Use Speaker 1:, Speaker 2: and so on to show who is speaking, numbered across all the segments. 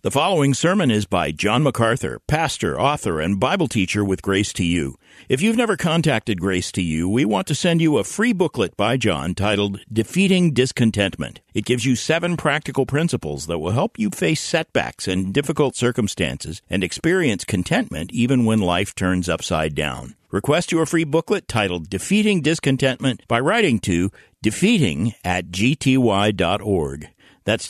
Speaker 1: The following sermon is by John MacArthur, pastor, author, and Bible teacher with Grace to You. If you've never contacted Grace to You, we want to send you a free booklet by John titled Defeating Discontentment. It gives you 7 practical principles that will help you face setbacks and difficult circumstances and experience contentment even when life turns upside down. Request your free booklet titled Defeating Discontentment by writing to defeating@gty.org. That's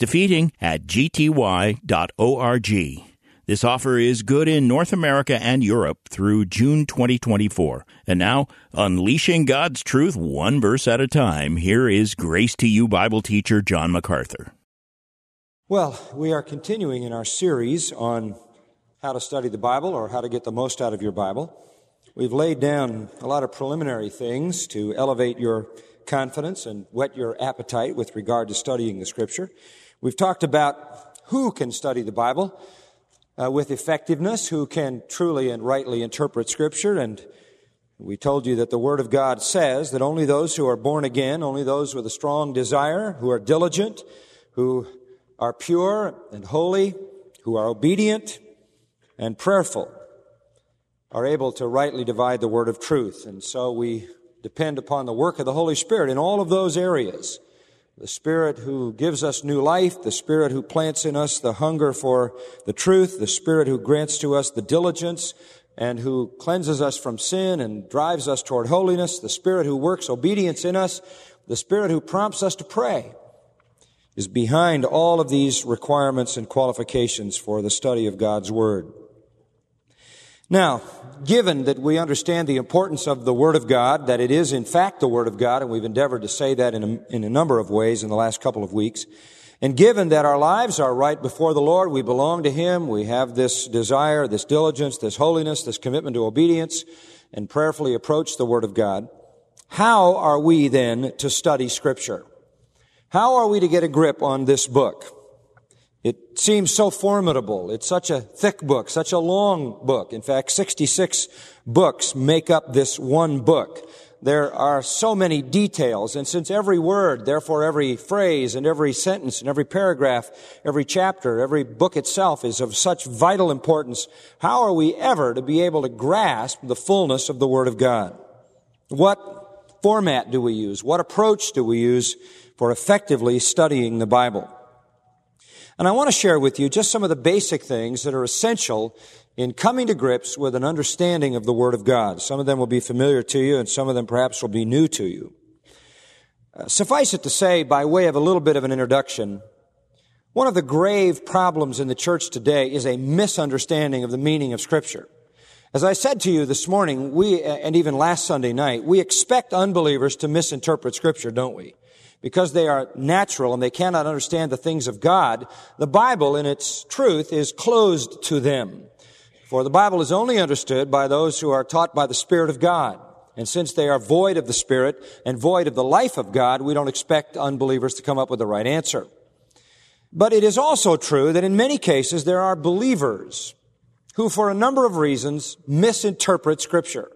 Speaker 1: defeating@gty.org. This offer is good in North America and Europe through June 2024. And now, unleashing God's truth one verse at a time, here is Grace to You Bible teacher John MacArthur.
Speaker 2: Well, we are continuing in our series on how to study the Bible or how to get the most out of your Bible. We've laid down a lot of preliminary things to elevate your confidence and whet your appetite with regard to studying the Scripture. We've talked about who can study the Bible with effectiveness, who can truly and rightly interpret Scripture, and we told you that the Word of God says that only those who are born again, only those with a strong desire, who are diligent, who are pure and holy, who are obedient and prayerful, are able to rightly divide the word of truth. And so we depend upon the work of the Holy Spirit in all of those areas. The Spirit who gives us new life, the Spirit who plants in us the hunger for the truth, the Spirit who grants to us the diligence and who cleanses us from sin and drives us toward holiness, the Spirit who works obedience in us, the Spirit who prompts us to pray, is behind all of these requirements and qualifications for the study of God's Word. Now, given that we understand the importance of the Word of God, that it is in fact the Word of God, and we've endeavored to say that in a number of ways in the last couple of weeks, and given that our lives are right before the Lord, we belong to Him, we have this desire, this diligence, this holiness, this commitment to obedience, and prayerfully approach the Word of God, how are we then to study Scripture? How are we to get a grip on this book? It seems so formidable. It's such a thick book, such a long book. In fact, 66 books make up this one book. There are so many details, and since every word, therefore every phrase and every sentence and every paragraph, every chapter, every book itself is of such vital importance, how are we ever to be able to grasp the fullness of the Word of God? What format do we use? What approach do we use for effectively studying the Bible? And I want to share with you just some of the basic things that are essential in coming to grips with an understanding of the Word of God. Some of them will be familiar to you, and some of them perhaps will be new to you. Suffice it to say, by way of a little bit of an introduction, one of the grave problems in the church today is a misunderstanding of the meaning of Scripture. As I said to you this morning, and even last Sunday night, we expect unbelievers to misinterpret Scripture, don't we? Because they are natural and they cannot understand the things of God, the Bible in its truth is closed to them. For the Bible is only understood by those who are taught by the Spirit of God. And since they are void of the Spirit and void of the life of God, we don't expect unbelievers to come up with the right answer. But it is also true that in many cases there are believers who, for a number of reasons, misinterpret Scripture.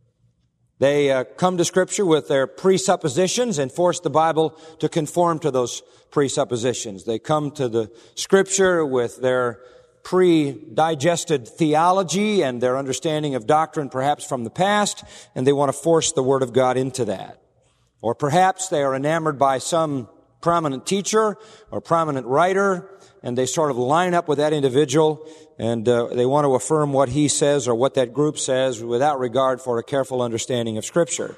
Speaker 2: They come to Scripture with their presuppositions and force the Bible to conform to those presuppositions. They come to the Scripture with their pre-digested theology and their understanding of doctrine perhaps from the past, and they want to force the Word of God into that. Or perhaps they are enamored by some prominent teacher or prominent writer, and they sort of line up with that individual, and they want to affirm what he says or what that group says without regard for a careful understanding of Scripture.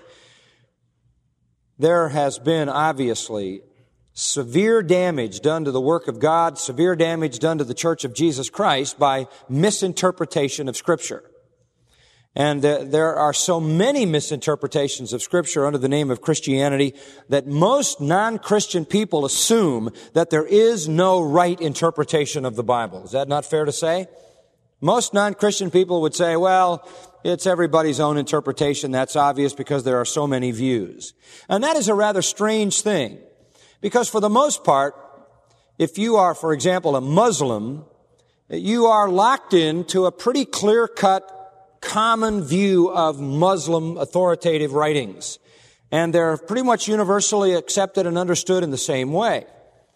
Speaker 2: There has been, obviously, severe damage done to the work of God, severe damage done to the Church of Jesus Christ by misinterpretation of Scripture. And there are so many misinterpretations of Scripture under the name of Christianity that most non-Christian people assume that there is no right interpretation of the Bible. Is that not fair to say? Most non-Christian people would say, well, it's everybody's own interpretation. That's obvious because there are so many views. And that is a rather strange thing. Because for the most part, if you are, for example, a Muslim, you are locked into a pretty clear-cut common view of Muslim authoritative writings. And they're pretty much universally accepted and understood in the same way.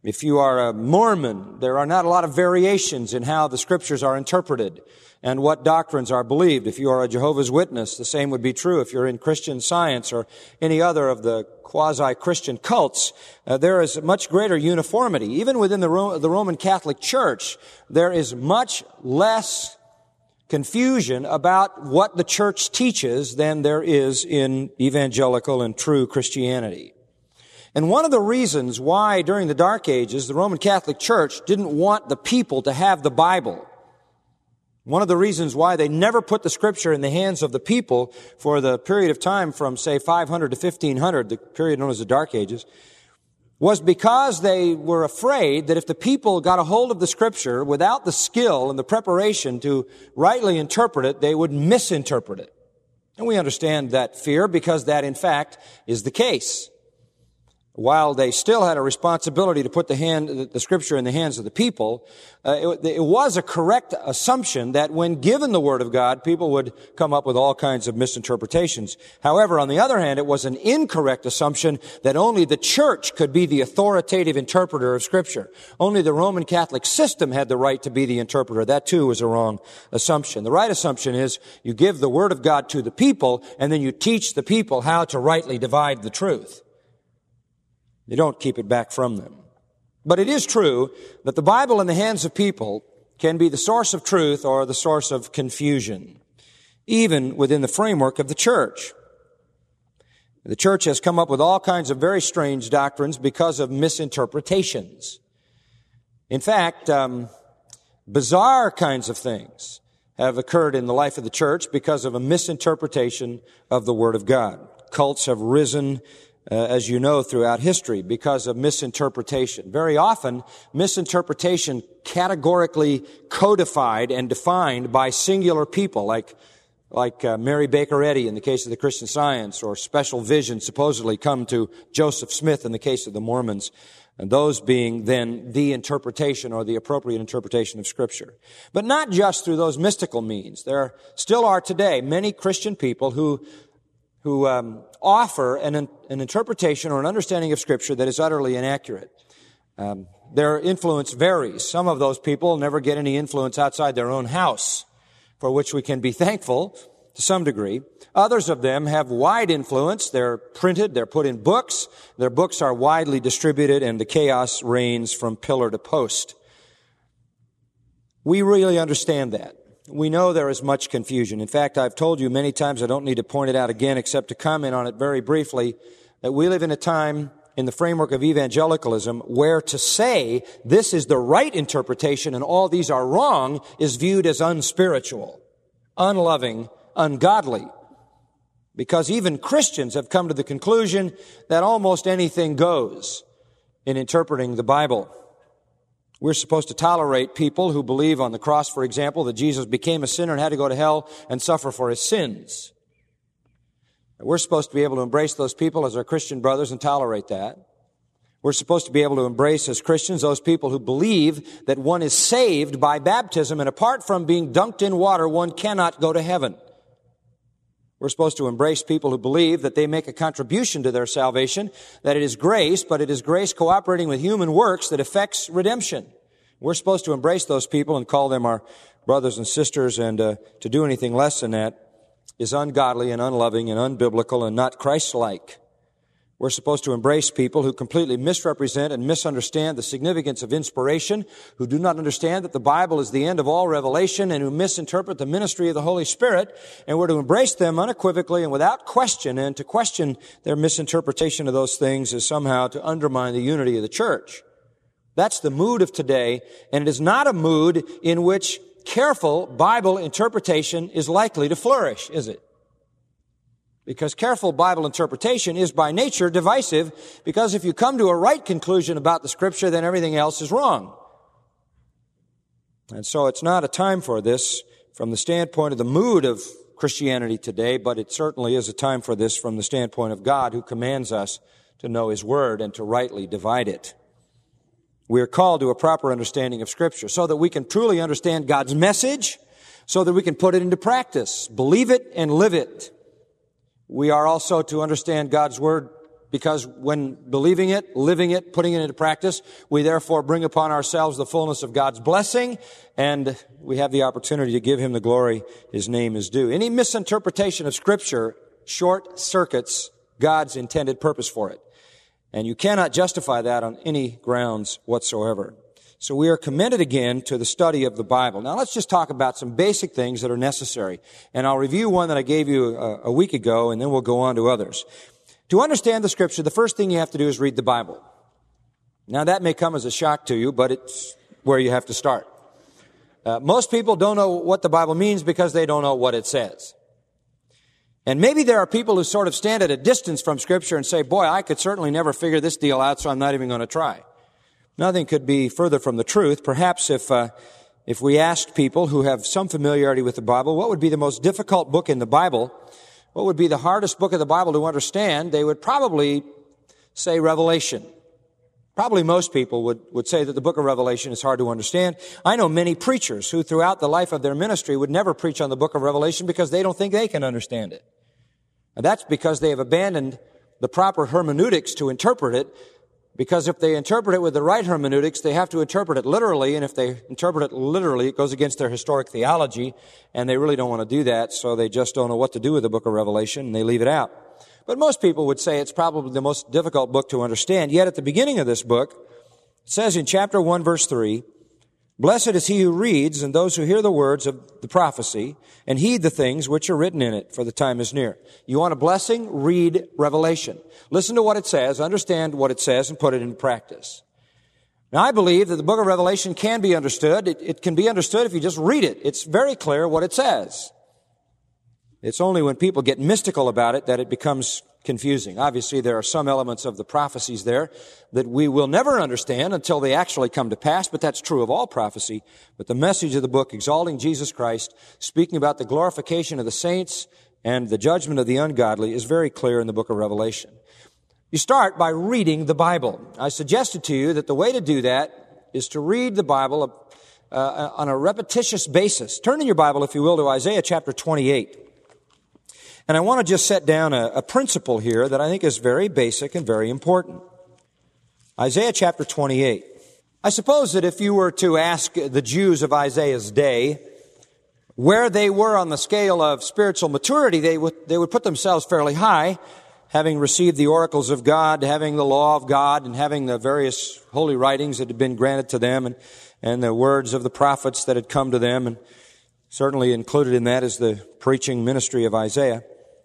Speaker 2: If you are a Mormon, there are not a lot of variations in how the Scriptures are interpreted and what doctrines are believed. If you are a Jehovah's Witness, the same would be true. If you're in Christian Science or any other of the quasi-Christian cults, there is much greater uniformity. Even within the Roman Catholic Church, there is much less confusion about what the church teaches than there is in evangelical and true Christianity. And one of the reasons why during the Dark Ages the Roman Catholic Church didn't want the people to have the Bible, one of the reasons why they never put the Scripture in the hands of the people for the period of time from, say, 500 to 1500, the period known as the Dark Ages, was because they were afraid that if the people got a hold of the Scripture without the skill and the preparation to rightly interpret it, they would misinterpret it. And we understand that fear because that, in fact, is the case. While they still had a responsibility to put the Scripture in the hands of the people, it was a correct assumption that when given the Word of God, people would come up with all kinds of misinterpretations. However, on the other hand, it was an incorrect assumption that only the church could be the authoritative interpreter of Scripture. Only the Roman Catholic system had the right to be the interpreter. That too was a wrong assumption. The right assumption is you give the Word of God to the people, and then you teach the people how to rightly divide the truth. You don't keep it back from them. But it is true that the Bible in the hands of people can be the source of truth or the source of confusion, even within the framework of the church. The church has come up with all kinds of very strange doctrines because of misinterpretations. In fact, bizarre kinds of things have occurred in the life of the church because of a misinterpretation of the Word of God. Cults have risen as you know, throughout history because of misinterpretation. Very often, misinterpretation categorically codified and defined by singular people, like Mary Baker Eddy in the case of the Christian Science, or special visions supposedly come to Joseph Smith in the case of the Mormons, and those being then the interpretation or the appropriate interpretation of Scripture. But not just through those mystical means. There still are today many Christian people who offer an interpretation or an understanding of Scripture that is utterly inaccurate. Their influence varies. Some of those people never get any influence outside their own house, for which we can be thankful to some degree. Others of them have wide influence. They're printed, they're put in books. Their books are widely distributed, and the chaos reigns from pillar to post. We really understand that. We know there is much confusion. In fact, I've told you many times, I don't need to point it out again except to comment on it very briefly, that we live in a time in the framework of evangelicalism where to say this is the right interpretation and all these are wrong is viewed as unspiritual, unloving, ungodly. Because even Christians have come to the conclusion that almost anything goes in interpreting the Bible. We're supposed to tolerate people who believe on the cross, for example, that Jesus became a sinner and had to go to hell and suffer for his sins. We're supposed to be able to embrace those people as our Christian brothers and tolerate that. We're supposed to be able to embrace as Christians those people who believe that one is saved by baptism, and apart from being dunked in water, one cannot go to heaven. We're supposed to embrace people who believe that they make a contribution to their salvation, that it is grace, but it is grace cooperating with human works that affects redemption. We're supposed to embrace those people and call them our brothers and sisters, and to do anything less than that is ungodly and unloving and unbiblical and not Christ-like. We're supposed to embrace people who completely misrepresent and misunderstand the significance of inspiration, who do not understand that the Bible is the end of all revelation, and who misinterpret the ministry of the Holy Spirit. And we're to embrace them unequivocally and without question, and to question their misinterpretation of those things is somehow to undermine the unity of the church. That's the mood of today, and it is not a mood in which careful Bible interpretation is likely to flourish, is it? Because careful Bible interpretation is by nature divisive, because if you come to a right conclusion about the Scripture, then everything else is wrong. And so it's not a time for this from the standpoint of the mood of Christianity today, but it certainly is a time for this from the standpoint of God, who commands us to know His Word and to rightly divide it. We are called to a proper understanding of Scripture so that we can truly understand God's message, so that we can put it into practice, believe it and live it. We are also to understand God's Word because when believing it, living it, putting it into practice, we therefore bring upon ourselves the fullness of God's blessing, and we have the opportunity to give Him the glory His name is due. Any misinterpretation of Scripture short circuits God's intended purpose for it. And you cannot justify that on any grounds whatsoever. So we are commended again to the study of the Bible. Now let's just talk about some basic things that are necessary. And I'll review one that I gave you a week ago, and then we'll go on to others. To understand the Scripture, the first thing you have to do is read the Bible. Now that may come as a shock to you, but it's where you have to start. Most people don't know what the Bible means because they don't know what it says. And maybe there are people who sort of stand at a distance from Scripture and say, boy, I could certainly never figure this deal out, so I'm not even going to try. Nothing could be further from the truth. Perhaps if we asked people who have some familiarity with the Bible, what would be the most difficult book in the Bible, what would be the hardest book of the Bible to understand, they would probably say Revelation. Probably most people would say that the book of Revelation is hard to understand. I know many preachers who throughout the life of their ministry would never preach on the book of Revelation because they don't think they can understand it. And that's because they have abandoned the proper hermeneutics to interpret it, because if they interpret it with the right hermeneutics, they have to interpret it literally, and if they interpret it literally, it goes against their historic theology, and they really don't want to do that, so they just don't know what to do with the book of Revelation, and they leave it out. But most people would say it's probably the most difficult book to understand. Yet at the beginning of this book, it says in chapter 1, verse 3, "Blessed is he who reads and those who hear the words of the prophecy and heed the things which are written in it, for the time is near." You want a blessing? Read Revelation. Listen to what it says, understand what it says, and put it into practice. Now, I believe that the book of Revelation can be understood. It can be understood if you just read it. It's very clear what it says. It's only when people get mystical about it that it becomes confusing. Obviously, there are some elements of the prophecies there that we will never understand until they actually come to pass, but that's true of all prophecy. But the message of the book, exalting Jesus Christ, speaking about the glorification of the saints and the judgment of the ungodly, is very clear in the book of Revelation. You start by reading the Bible. I suggested to you that the way to do that is to read the Bible on a repetitious basis. Turn in your Bible, if you will, to Isaiah chapter 28. And I want to just set down a principle here that I think is very basic and very important. Isaiah chapter 28. I suppose that if you were to ask the Jews of Isaiah's day where they were on the scale of spiritual maturity, they would put themselves fairly high, having received the oracles of God, having the law of God, and having the various holy writings that had been granted to them, and the words of the prophets that had come to them, and certainly included in that is the preaching ministry of Isaiah.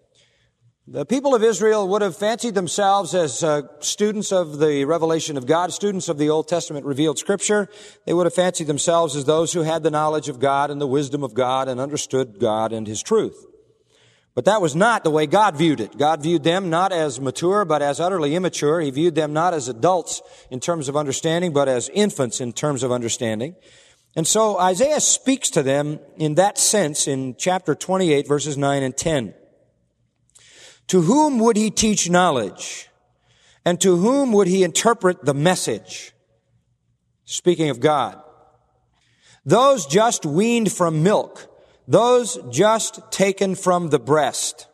Speaker 2: The people of Israel would have fancied themselves as students of the revelation of God, students of the Old Testament revealed Scripture. They would have fancied themselves as those who had the knowledge of God and the wisdom of God and understood God and His truth. But that was not the way God viewed it. God viewed them not as mature, but as utterly immature. He viewed them not as adults in terms of understanding, but as infants in terms of understanding. And so Isaiah speaks to them in that sense in chapter 28, verses 9 and 10. To whom would he teach knowledge? And to whom would he interpret the message? Speaking of God. Those just weaned from milk, those just taken from the breast.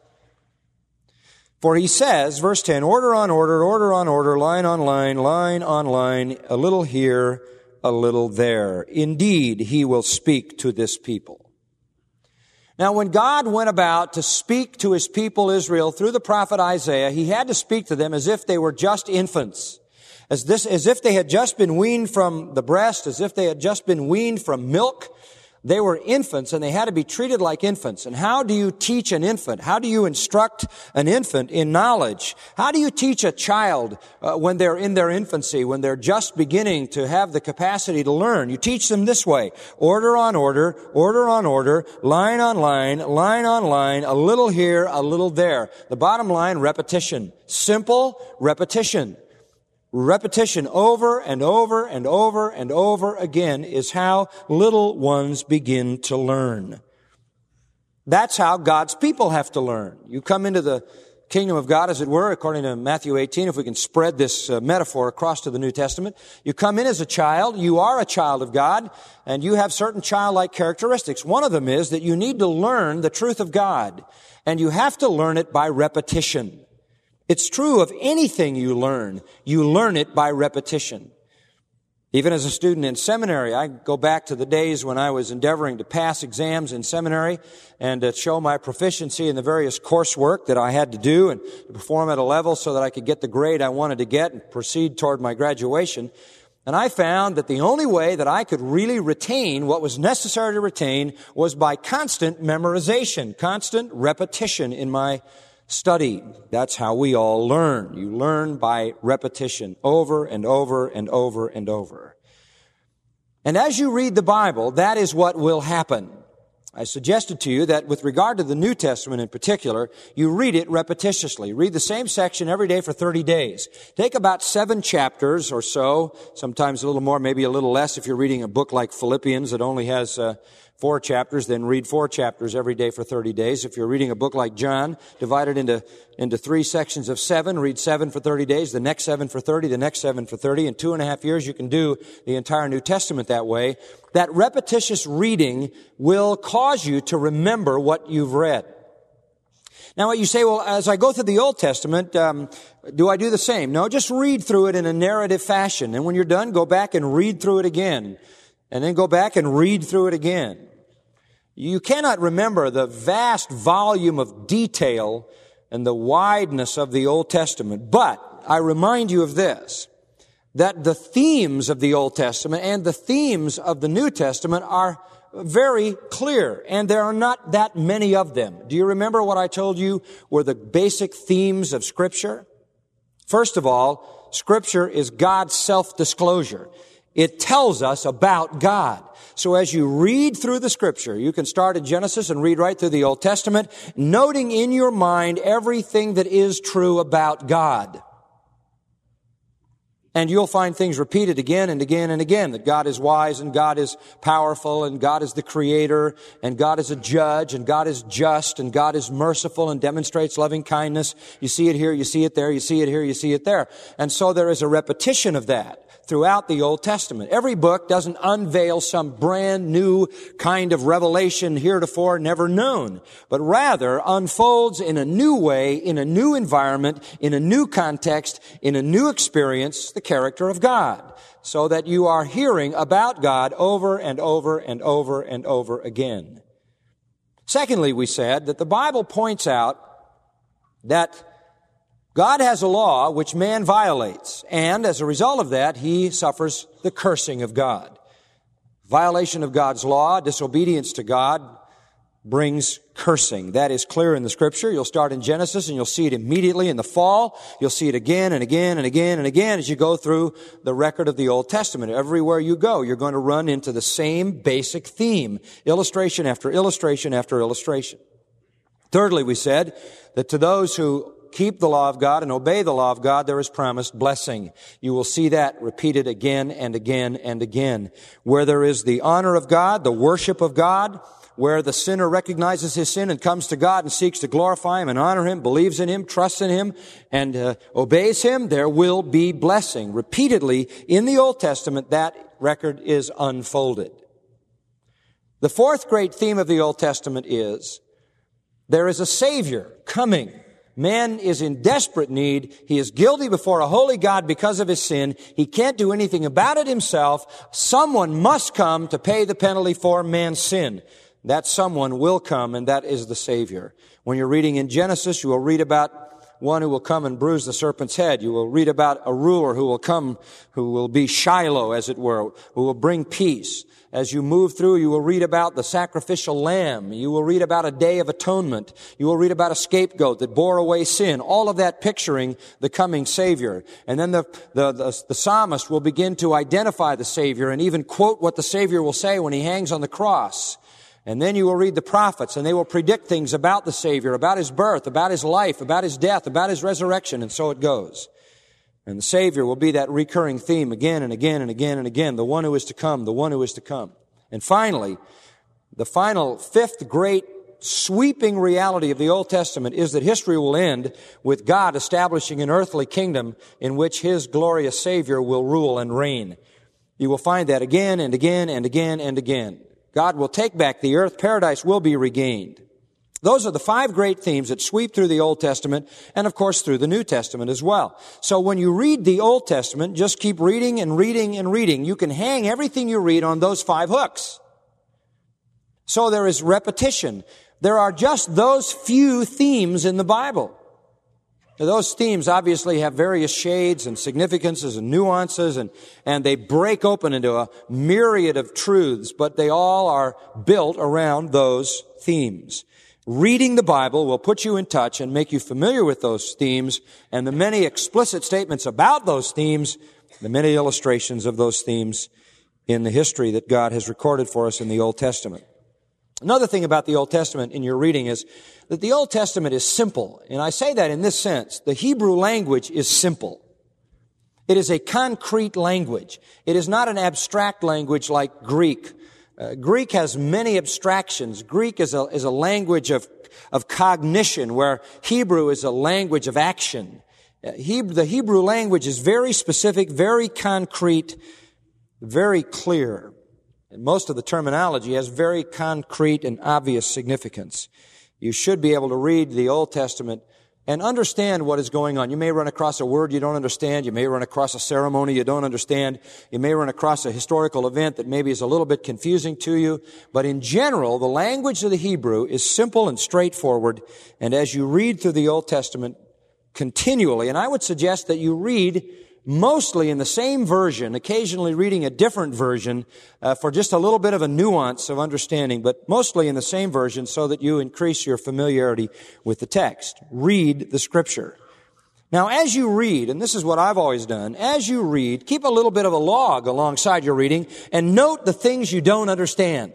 Speaker 2: For he says, verse 10, order on order, order on order, line on line, line on line, a little here, a little there. Indeed, he will speak to this people. Now, when God went about to speak to His people Israel through the prophet Isaiah, He had to speak to them as if they were just infants, as if they had just been weaned from the breast, as if they had just been weaned from milk. They were infants, and they had to be treated like infants. And how do you teach an infant? How do you instruct an infant in knowledge? How do you teach a child when they're in their infancy, when they're just beginning to have the capacity to learn? You teach them this way. Order on order, order on order, line on line, line on line, a little here, a little there. The bottom line, repetition. Simple repetition. Repetition over and over and over and over again is how little ones begin to learn. That's how God's people have to learn. You come into the kingdom of God, as it were, according to Matthew 18, if we can spread this metaphor across to the New Testament. You come in as a child, you are a child of God, and you have certain childlike characteristics. One of them is that you need to learn the truth of God, and you have to learn it by repetition. It's true of anything you learn. You learn it by repetition. Even as a student in seminary, I go back to the days when I was endeavoring to pass exams in seminary and to show my proficiency in the various coursework that I had to do and to perform at a level so that I could get the grade I wanted to get and proceed toward my graduation. And I found that the only way that I could really retain what was necessary to retain was by constant memorization, constant repetition in my study. That's how we all learn. You learn by repetition, over and over and over and over. And as you read the Bible, that is what will happen. I suggested to you that with regard to the New Testament in particular, you read it repetitiously. Read the same section every day for 30 days. Take about 7 chapters or so, sometimes a little more, maybe a little less if you're reading a book like Philippians that only has 4 chapters, then read 4 chapters every day for 30 days. If you're reading a book like John, divide it into 3 sections of 7, read 7 for 30 days, the next 7 for 30, the next 7 for 30. In 2.5 years, you can do the entire New Testament that way. That repetitious reading will cause you to remember what you've read. Now, you say, well, as I go through the Old Testament, do I do the same? No, just read through it in a narrative fashion. And when you're done, go back and read through it again. And then go back and read through it again. You cannot remember the vast volume of detail and the wideness of the Old Testament. But I remind you of this, that the themes of the Old Testament and the themes of the New Testament are very clear, and there are not that many of them. Do you remember what I told you were the basic themes of Scripture? First of all, Scripture is God's self-disclosure. It tells us about God. So as you read through the Scripture, you can start in Genesis and read right through the Old Testament, noting in your mind everything that is true about God. And you'll find things repeated again and again and again, that God is wise and God is powerful and God is the creator and God is a judge and God is just and God is merciful and demonstrates loving kindness. You see it here, you see it there, you see it here, you see it there. And so there is a repetition of that throughout the Old Testament. Every book doesn't unveil some brand new kind of revelation heretofore never known, but rather unfolds in a new way, in a new environment, in a new context, in a new experience, the character of God, so that you are hearing about God over and over and over and over again. Secondly, we said that the Bible points out that God has a law which man violates, and as a result of that, he suffers the cursing of God. Violation of God's law, disobedience to God, brings cursing. That is clear in the Scripture. You'll start in Genesis and you'll see it immediately in the fall. You'll see it again and again and again and again as you go through the record of the Old Testament. Everywhere you go, you're going to run into the same basic theme, illustration after illustration after illustration. Thirdly, we said that to those who keep the law of God and obey the law of God, there is promised blessing. You will see that repeated again and again and again. Where there is the honor of God, the worship of God, where the sinner recognizes his sin and comes to God and seeks to glorify Him and honor Him, believes in Him, trusts in Him, and obeys Him, there will be blessing. Repeatedly, in the Old Testament, that record is unfolded. The fourth great theme of the Old Testament is there is a Savior coming. Man is in desperate need. He is guilty before a holy God because of his sin. He can't do anything about it himself. Someone must come to pay the penalty for man's sin. That someone will come, and that is the Savior. When you're reading in Genesis, you will read about one who will come and bruise the serpent's head. You will read about a ruler who will come, who will be Shiloh, as it were, who will bring peace. As you move through, you will read about the sacrificial lamb. You will read about a day of atonement. You will read about a scapegoat that bore away sin. All of that picturing the coming Savior. And then the psalmist will begin to identify the Savior and even quote what the Savior will say when He hangs on the cross. And then you will read the prophets, and they will predict things about the Savior, about His birth, about His life, about His death, about His resurrection, and so it goes. And the Savior will be that recurring theme again and again and again and again, the one who is to come, the one who is to come. And finally, the final fifth great sweeping reality of the Old Testament is that history will end with God establishing an earthly kingdom in which His glorious Savior will rule and reign. You will find that again and again and again and again. God will take back the earth. Paradise will be regained. Those are the 5 great themes that sweep through the Old Testament and, of course, through the New Testament as well. So when you read the Old Testament, just keep reading and reading and reading. You can hang everything you read on those 5 hooks. So there is repetition. There are just those few themes in the Bible. Now, those themes obviously have various shades and significances and nuances, and they break open into a myriad of truths, but they all are built around those themes. Reading the Bible will put you in touch and make you familiar with those themes and the many explicit statements about those themes, the many illustrations of those themes in the history that God has recorded for us in the Old Testament. Another thing about the Old Testament in your reading is that the Old Testament is simple. And I say that in this sense. The Hebrew language is simple. It is a concrete language. It is not an abstract language like Greek. Greek has many abstractions. Greek is a language of cognition, where Hebrew is a language of action. The Hebrew language is very specific, very concrete, very clear. And most of the terminology has very concrete and obvious significance. You should be able to read the Old Testament and understand what is going on. You may run across a word you don't understand. You may run across a ceremony you don't understand. You may run across a historical event that maybe is a little bit confusing to you. But in general, the language of the Hebrew is simple and straightforward. And as you read through the Old Testament continually, and I would suggest that you read mostly in the same version, occasionally reading a different version for just a little bit of a nuance of understanding, but mostly in the same version so that you increase your familiarity with the text. Read the Scripture. Now, as you read, and this is what I've always done, as you read, keep a little bit of a log alongside your reading and note the things you don't understand.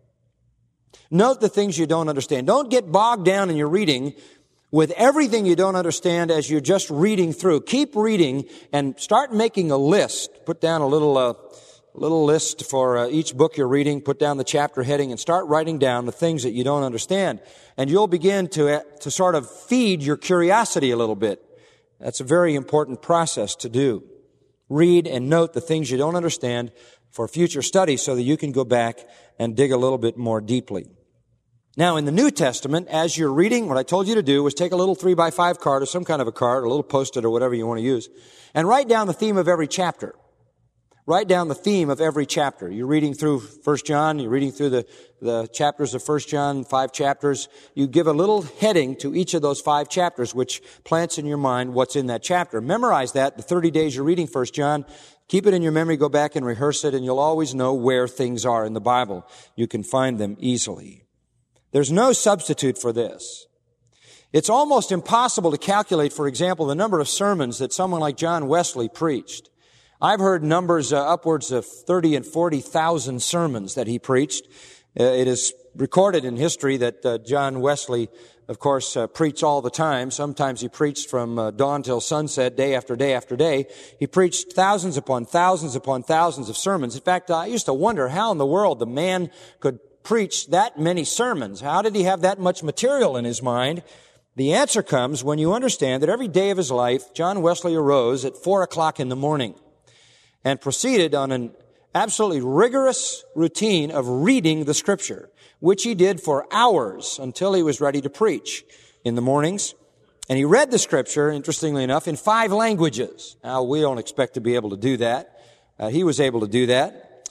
Speaker 2: Note the things you don't understand. Don't get bogged down in your reading with everything you don't understand as you're just reading through. Keep reading and start making a list. Put down a little list for each book you're reading. Put down the chapter heading and start writing down the things that you don't understand. And you'll begin to sort of feed your curiosity a little bit. That's a very important process to do. Read and note the things you don't understand for future study so that you can go back and dig a little bit more deeply. Now, in the New Testament, as you're reading, what I told you to do was take a little 3x5 card or some kind of a card, a little Post-it or whatever you want to use, and write down the theme of every chapter. Write down the theme of every chapter. You're reading through 1 John, you're reading through the chapters of 1 John, 5 chapters. You give a little heading to each of those 5 chapters, which plants in your mind what's in that chapter. Memorize that the 30 days you're reading 1 John. Keep it in your memory, go back and rehearse it, and you'll always know where things are in the Bible. You can find them easily. There's no substitute for this. It's almost impossible to calculate, for example, the number of sermons that someone like John Wesley preached. I've heard numbers upwards of 30 and 40,000 sermons that he preached. It is recorded in history that John Wesley, of course, preached all the time. Sometimes he preached from dawn till sunset, day after day after day. He preached thousands upon thousands upon thousands of sermons. In fact, I used to wonder how in the world the man could preach that many sermons. How did he have that much material in his mind? The answer comes when you understand that every day of his life, John Wesley arose at 4 o'clock in the morning and proceeded on an absolutely rigorous routine of reading the Scripture, which he did for hours until he was ready to preach in the mornings. And he read the Scripture, interestingly enough, in 5 languages. Now, we don't expect to be able to do that. He was able to do that.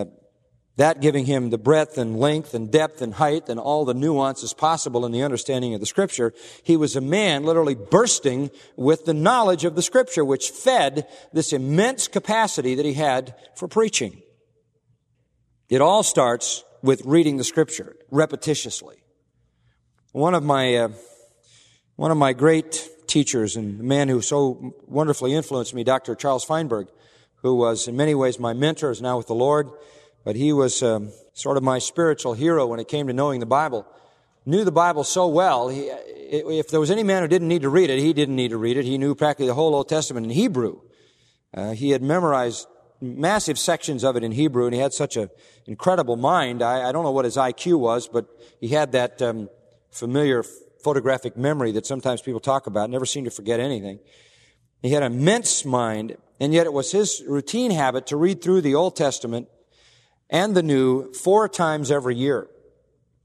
Speaker 2: That giving him the breadth and length and depth and height and all the nuances possible in the understanding of the Scripture. He was a man literally bursting with the knowledge of the Scripture, which fed this immense capacity that he had for preaching. It all starts with reading the Scripture repetitiously. One of my great teachers and the man who so wonderfully influenced me, Dr. Charles Feinberg, who was in many ways my mentor, is now with the Lord. But he was sort of my spiritual hero when it came to knowing the Bible. Knew the Bible so well, if there was any man who didn't need to read it, he didn't need to read it. He knew practically the whole Old Testament in Hebrew. He had memorized massive sections of it in Hebrew, and he had such an incredible mind. I don't know what his IQ was, but he had that familiar photographic memory that sometimes people talk about, never seemed to forget anything. He had an immense mind, and yet it was his routine habit to read through the Old Testament and the New 4 times every year.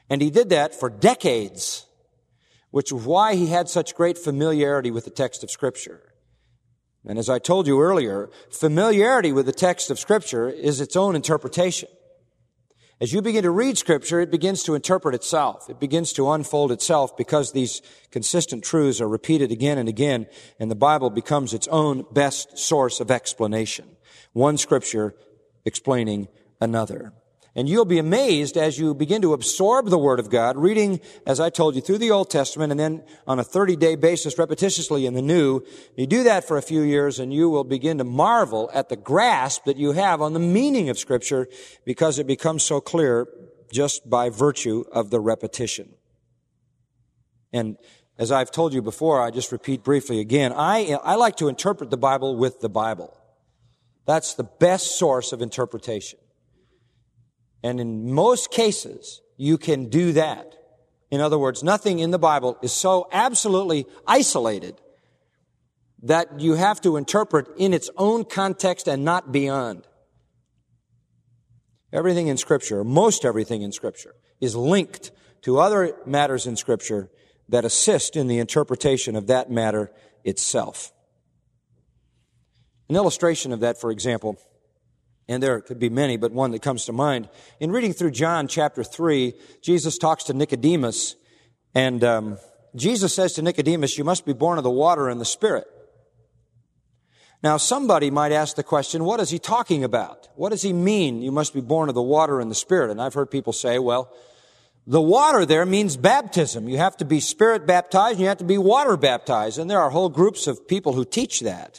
Speaker 2: And he did that for decades, which is why he had such great familiarity with the text of Scripture. And as I told you earlier, familiarity with the text of Scripture is its own interpretation. As you begin to read Scripture, it begins to interpret itself. It begins to unfold itself because these consistent truths are repeated again and again, and the Bible becomes its own best source of explanation. One Scripture explaining another. And you'll be amazed as you begin to absorb the Word of God, reading, as I told you, through the Old Testament and then on a 30-day basis repetitiously in the New. You do that for a few years and you will begin to marvel at the grasp that you have on the meaning of Scripture because it becomes so clear just by virtue of the repetition. And as I've told you before, I just repeat briefly again, I like to interpret the Bible with the Bible. That's the best source of interpretation. And in most cases, you can do that. In other words, nothing in the Bible is so absolutely isolated that you have to interpret in its own context and not beyond. Everything in Scripture, most everything in Scripture, is linked to other matters in Scripture that assist in the interpretation of that matter itself. An illustration of that, for example, and there could be many, but one that comes to mind. In reading through John chapter 3, Jesus talks to Nicodemus, and Jesus says to Nicodemus, you must be born of the water and the Spirit. Now, somebody might ask the question, what is he talking about? What does he mean, you must be born of the water and the Spirit? And I've heard people say, well, the water there means baptism. You have to be Spirit baptized, and you have to be water baptized. And there are whole groups of people who teach that.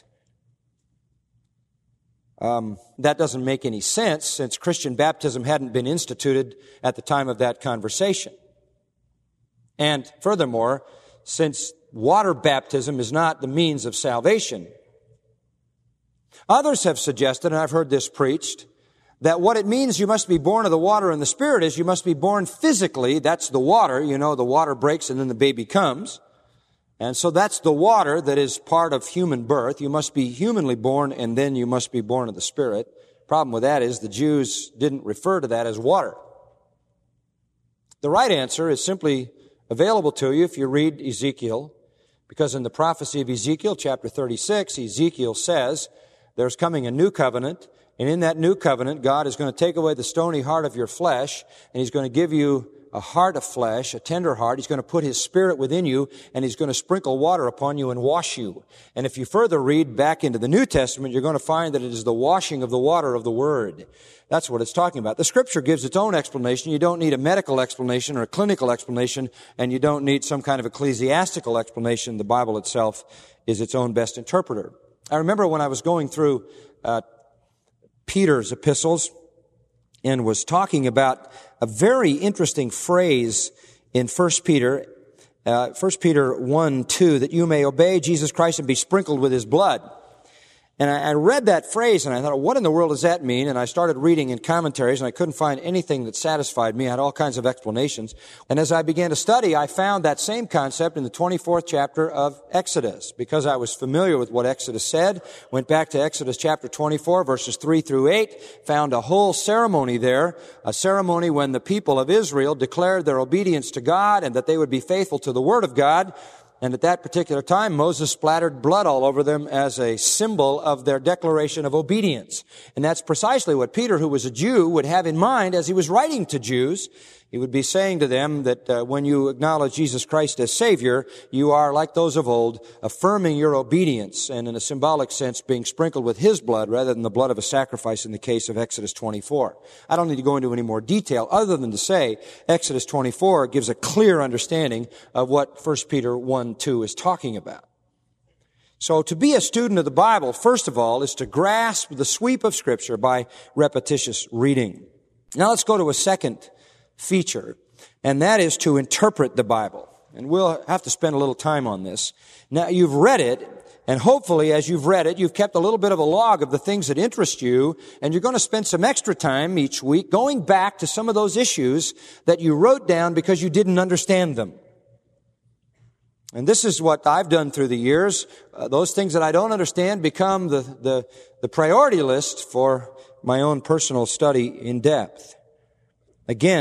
Speaker 2: That doesn't make any sense since Christian baptism hadn't been instituted at the time of that conversation. And furthermore, since water baptism is not the means of salvation, others have suggested, and I've heard this preached, that what it means you must be born of the water and the Spirit is you must be born physically. That's the water. You know, the water breaks and then the baby comes. And so that's the water that is part of human birth. You must be humanly born and then you must be born of the Spirit. Problem with that is the Jews didn't refer to that as water. The right answer is simply available to you if you read Ezekiel, because in the prophecy of Ezekiel, chapter 36, Ezekiel says there's coming a new covenant, and in that new covenant, God is going to take away the stony heart of your flesh, and He's going to give you a heart of flesh, a tender heart. He's going to put His Spirit within you, and He's going to sprinkle water upon you and wash you. And if you further read back into the New Testament, you're going to find that it is the washing of the water of the Word. That's what it's talking about. The Scripture gives its own explanation. You don't need a medical explanation or a clinical explanation, and you don't need some kind of ecclesiastical explanation. The Bible itself is its own best interpreter. I remember when I was going through Peter's epistles and was talking about a very interesting phrase in 1 Peter 1:2, that you may obey Jesus Christ and be sprinkled with His blood. And I read that phrase and I thought, what in the world does that mean? And I started reading in commentaries and I couldn't find anything that satisfied me. I had all kinds of explanations. And as I began to study, I found that same concept in the 24th chapter of Exodus. Because I was familiar with what Exodus said, went back to Exodus chapter 24, verses 3 through 8, found a whole ceremony there, a ceremony when the people of Israel declared their obedience to God and that they would be faithful to the Word of God. And at that particular time, Moses splattered blood all over them as a symbol of their declaration of obedience. And that's precisely what Peter, who was a Jew, would have in mind as he was writing to Jews. He would be saying to them that when you acknowledge Jesus Christ as Savior, you are, like those of old, affirming your obedience and in a symbolic sense being sprinkled with His blood rather than the blood of a sacrifice in the case of Exodus 24. I don't need to go into any more detail other than to say Exodus 24 gives a clear understanding of what 1 Peter 1:2 is talking about. So to be a student of the Bible, first of all, is to grasp the sweep of Scripture by repetitious reading. Now let's go to a second feature, and that is to interpret the Bible. And we'll have to spend a little time on this. Now, you've read it, and hopefully as you've read it, you've kept a little bit of a log of the things that interest you, and you're going to spend some extra time each week going back to some of those issues that you wrote down because you didn't understand them. And this is what I've done through the years. Those things that I don't understand become the priority list for my own personal study in depth. Again,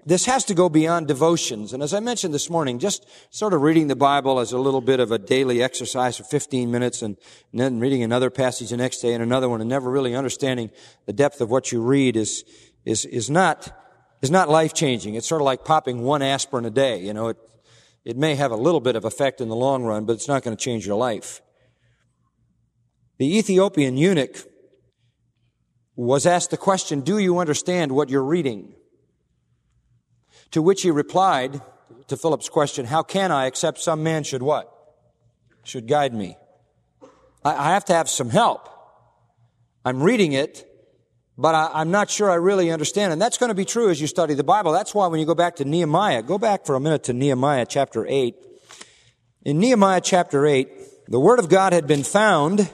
Speaker 2: this has to go beyond devotions. And as I mentioned this morning, just sort of reading the Bible as a little bit of a daily exercise for 15 minutes and then reading another passage the next day and another one and never really understanding the depth of what you read is not life-changing. It's sort of like popping one aspirin a day. You know, it may have a little bit of effect in the long run, but it's not going to change your life. The Ethiopian eunuch was asked the question, do you understand what you're reading? To which he replied to Philip's question, how can I except some man should what? Should guide me. I have to have some help. I'm reading it, but I'm not sure I really understand. And that's going to be true as you study the Bible. That's why when you go back to Nehemiah, go back for a minute to Nehemiah chapter 8. In Nehemiah chapter 8, the Word of God had been found,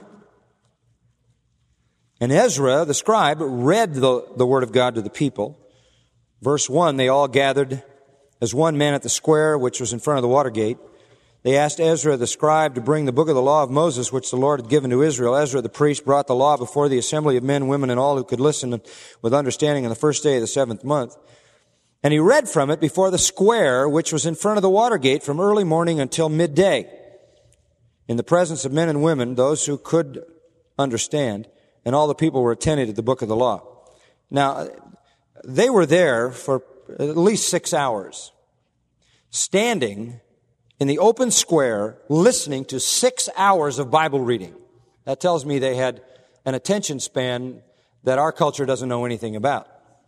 Speaker 2: and Ezra, the scribe, read the Word of God to the people. Verse 1, they all gathered as one man at the square, which was in front of the water gate. They asked Ezra the scribe to bring the book of the law of Moses, which the Lord had given to Israel. Ezra the priest brought the law before the assembly of men, women, and all who could listen with understanding on the first day of the 7th month. And he read from it before the square, which was in front of the water gate, from early morning until midday, in the presence of men and women, those who could understand, and all the people were attentive to the book of the law. Now, they were there for at least 6 hours, standing in the open square, listening to 6 hours of Bible reading. That tells me they had an attention span that our culture doesn't know anything about.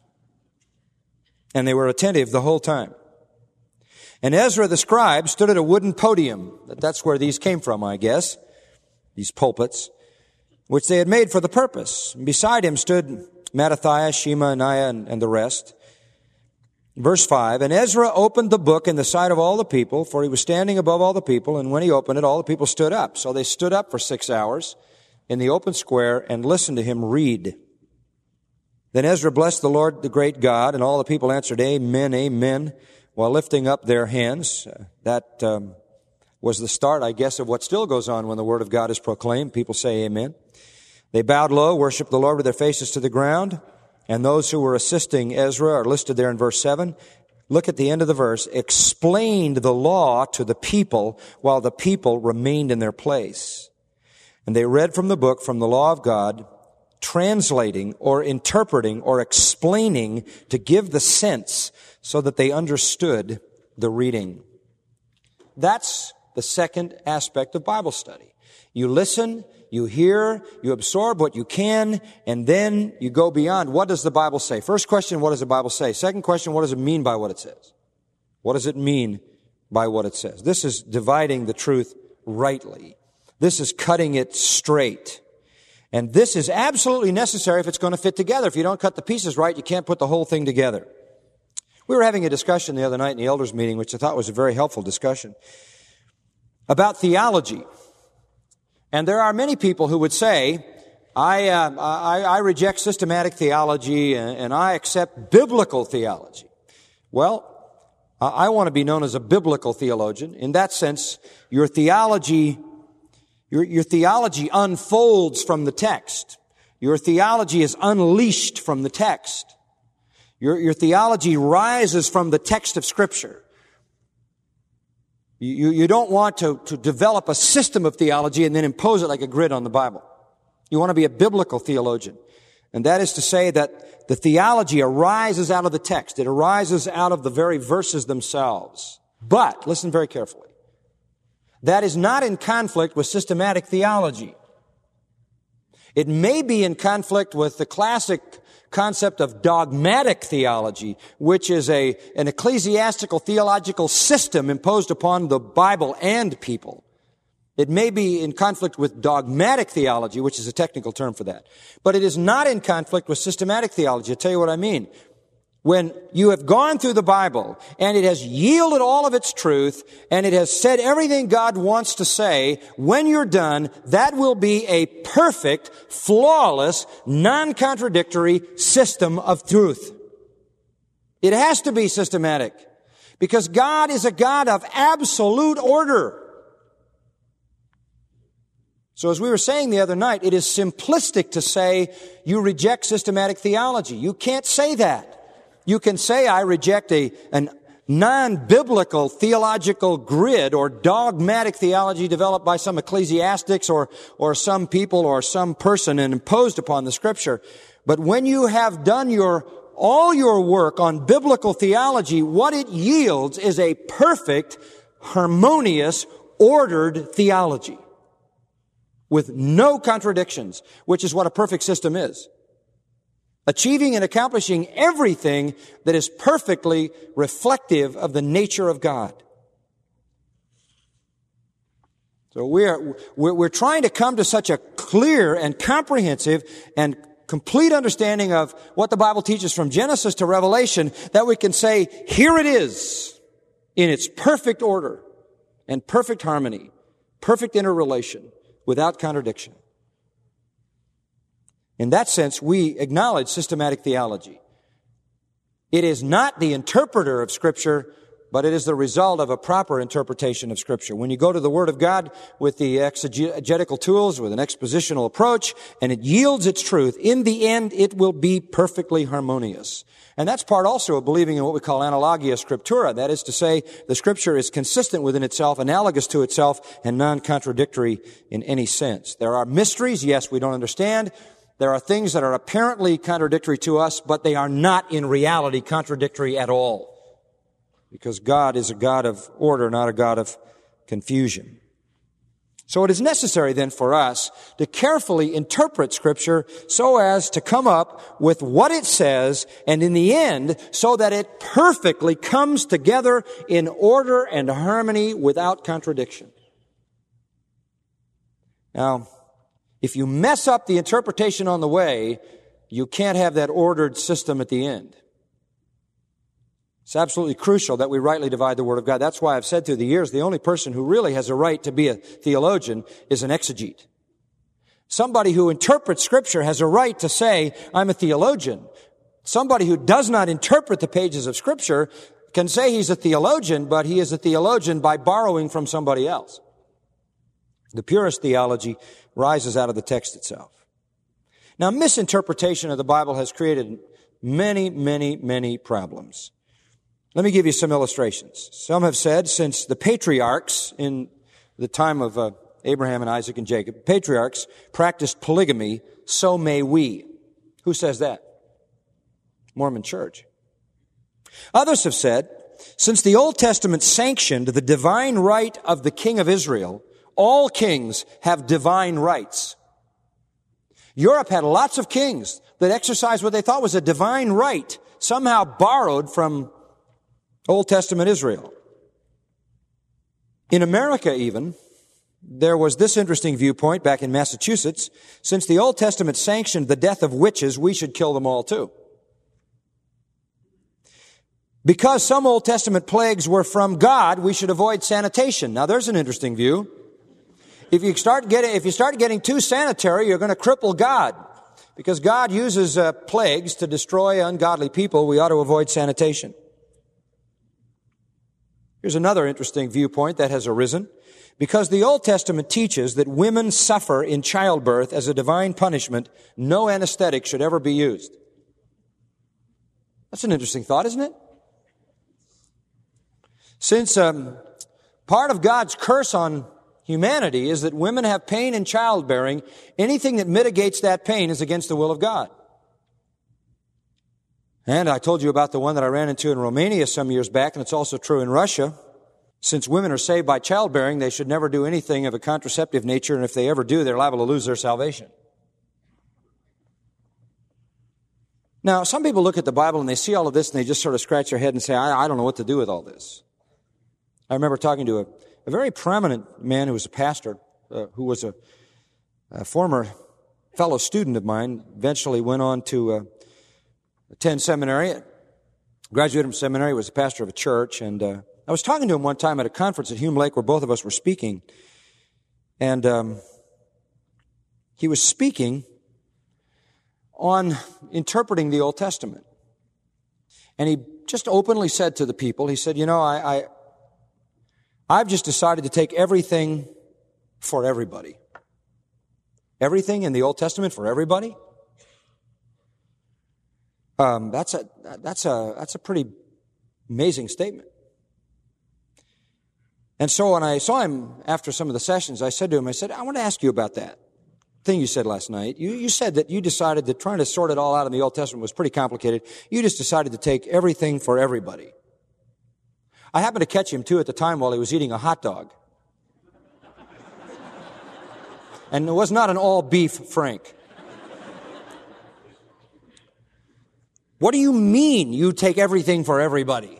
Speaker 2: And they were attentive the whole time. And Ezra the scribe stood at a wooden podium. That's where these came from, I guess, these pulpits, which they had made for the purpose. And beside him stood Mattathiah, Shema, Ananiah, and the rest. Verse 5, and Ezra opened the book in the sight of all the people, for he was standing above all the people, and when he opened it, all the people stood up. So they stood up for 6 hours in the open square and listened to him read. Then Ezra blessed the Lord, the great God, and all the people answered, Amen, Amen, while lifting up their hands. That was the start, I guess, of what still goes on when the Word of God is proclaimed. People say Amen. They bowed low, worshiped the Lord with their faces to the ground. And those who were assisting Ezra are listed there in verse 7. Look at the end of the verse. Explained the law to the people while the people remained in their place. And they read from the book, from the law of God, translating or interpreting or explaining to give the sense so that they understood the reading. That's the second aspect of Bible study. You listen, you hear, you absorb what you can, and then you go beyond. What does the Bible say? First question, what does the Bible say? Second question, what does it mean by what it says? What does it mean by what it says? This is dividing the truth rightly. This is cutting it straight. And this is absolutely necessary if it's going to fit together. If you don't cut the pieces right, you can't put the whole thing together. We were having a discussion the other night in the elders' meeting, which I thought was a very helpful discussion, about theology. And there are many people who would say, I reject systematic theology and I accept biblical theology. Well, I want to be known as a biblical theologian. In that sense, your theology unfolds from the text. Your theology is unleashed from the text. Your theology rises from the text of Scripture. You don't want to develop a system of theology and then impose it like a grid on the Bible. You want to be a biblical theologian. And that is to say that the theology arises out of the text. It arises out of the very verses themselves. But, listen very carefully, that is not in conflict with systematic theology. It may be in conflict with the classic concept of dogmatic theology, which is an ecclesiastical theological system imposed upon the Bible and people. It may be in conflict with dogmatic theology, which is a technical term for that. But it is not in conflict with systematic theology. I'll tell you what I mean. When you have gone through the Bible and it has yielded all of its truth and it has said everything God wants to say, when you're done, that will be a perfect, flawless, non-contradictory system of truth. It has to be systematic because God is a God of absolute order. So as we were saying the other night, it is simplistic to say you reject systematic theology. You can't say that. You can say I reject an non-biblical theological grid or dogmatic theology developed by some ecclesiastics or some people or some person and imposed upon the Scripture. But when you have done all your work on biblical theology, what it yields is a perfect, harmonious, ordered theology with no contradictions, which is what a perfect system is. Achieving and accomplishing everything that is perfectly reflective of the nature of God. So we're trying to come to such a clear and comprehensive and complete understanding of what the Bible teaches from Genesis to Revelation that we can say, here it is in its perfect order and perfect harmony, perfect interrelation, without contradiction. In that sense, we acknowledge systematic theology. It is not the interpreter of Scripture, but it is the result of a proper interpretation of Scripture. When you go to the Word of God with the exegetical tools, with an expositional approach, and it yields its truth, in the end, it will be perfectly harmonious. And that's part also of believing in what we call analogia scriptura. That is to say, the Scripture is consistent within itself, analogous to itself, and non-contradictory in any sense. There are mysteries, yes, we don't understand. There are things that are apparently contradictory to us, but they are not in reality contradictory at all. Because God is a God of order, not a God of confusion. So it is necessary then for us to carefully interpret Scripture so as to come up with what it says, and in the end, so that it perfectly comes together in order and harmony without contradiction. Now, if you mess up the interpretation on the way, you can't have that ordered system at the end. It's absolutely crucial that we rightly divide the Word of God. That's why I've said through the years, the only person who really has a right to be a theologian is an exegete. Somebody who interprets Scripture has a right to say, I'm a theologian. Somebody who does not interpret the pages of Scripture can say he's a theologian, but he is a theologian by borrowing from somebody else. The purest theology rises out of the text itself. Now, misinterpretation of the Bible has created many, many, many problems. Let me give you some illustrations. Some have said since the patriarchs in the time of Abraham and Isaac and Jacob, patriarchs practiced polygamy, so may we. Who says that? Mormon Church. Others have said, since the Old Testament sanctioned the divine right of the king of Israel, all kings have divine rights. Europe had lots of kings that exercised what they thought was a divine right, somehow borrowed from Old Testament Israel. In America even, there was this interesting viewpoint back in Massachusetts. Since the Old Testament sanctioned the death of witches, we should kill them all too. Because some Old Testament plagues were from God, we should avoid sanitation. Now there's an interesting view. If you start getting too sanitary, you're going to cripple God. Because God uses plagues to destroy ungodly people, we ought to avoid sanitation. Here's another interesting viewpoint that has arisen. Because the Old Testament teaches that women suffer in childbirth as a divine punishment, no anesthetic should ever be used. That's an interesting thought, isn't it? Since part of God's curse on humanity is that women have pain in childbearing, anything that mitigates that pain is against the will of God. And I told you about the one that I ran into in Romania some years back, and it's also true in Russia. Since women are saved by childbearing, they should never do anything of a contraceptive nature, and if they ever do, they're liable to lose their salvation. Now, some people look at the Bible and they see all of this and they just sort of scratch their head and say, I don't know what to do with all this. I remember talking to a very prominent man who was a pastor, who was a former fellow student of mine, eventually went on to attend seminary, graduated from seminary, was a pastor of a church, and I was talking to him one time at a conference at Hume Lake where both of us were speaking, and he was speaking on interpreting the Old Testament. And he just openly said to the people, he said, I've just decided to take everything for everybody. Everything in the Old Testament for everybody? That's a pretty amazing statement. And so when I saw him after some of the sessions, I said to him, I want to ask you about that thing you said last night. You said that you decided that trying to sort it all out in the Old Testament was pretty complicated. You just decided to take everything for everybody. I happened to catch him, too, at the time while he was eating a hot dog. And it was not an all-beef Frank. What do you mean you take everything for everybody?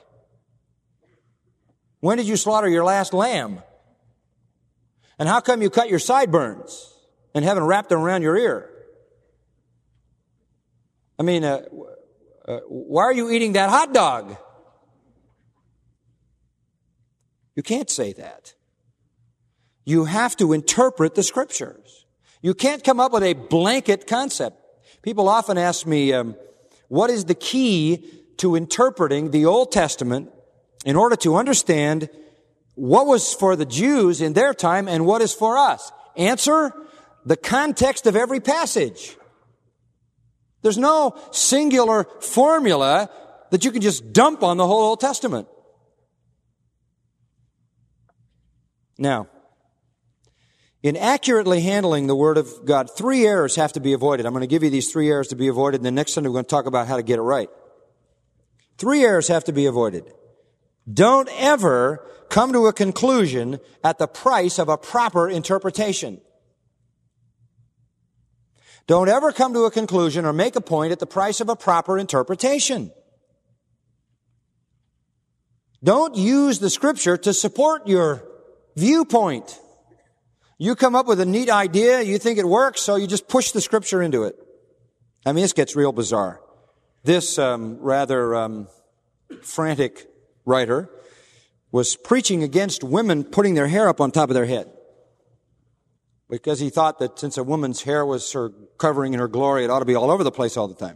Speaker 2: When did you slaughter your last lamb? And how come you cut your sideburns and haven't wrapped them around your ear? I mean, why are you eating that hot dog? You can't say that. You have to interpret the Scriptures. You can't come up with a blanket concept. People often ask me, what is the key to interpreting the Old Testament in order to understand what was for the Jews in their time and what is for us? Answer, the context of every passage. There's no singular formula that you can just dump on the whole Old Testament. Now, in accurately handling the Word of God, 3 errors have to be avoided. I'm going to give you these 3 errors to be avoided, and then next Sunday we're going to talk about how to get it right. 3 errors have to be avoided. Don't ever come to a conclusion at the price of a proper interpretation. Don't ever come to a conclusion or make a point at the price of a proper interpretation. Don't use the Scripture to support your viewpoint. You come up with a neat idea, you think it works, so you just push the Scripture into it. I mean, this gets real bizarre. This rather frantic writer was preaching against women putting their hair up on top of their head, because he thought that since a woman's hair was her covering in her glory, it ought to be all over the place all the time.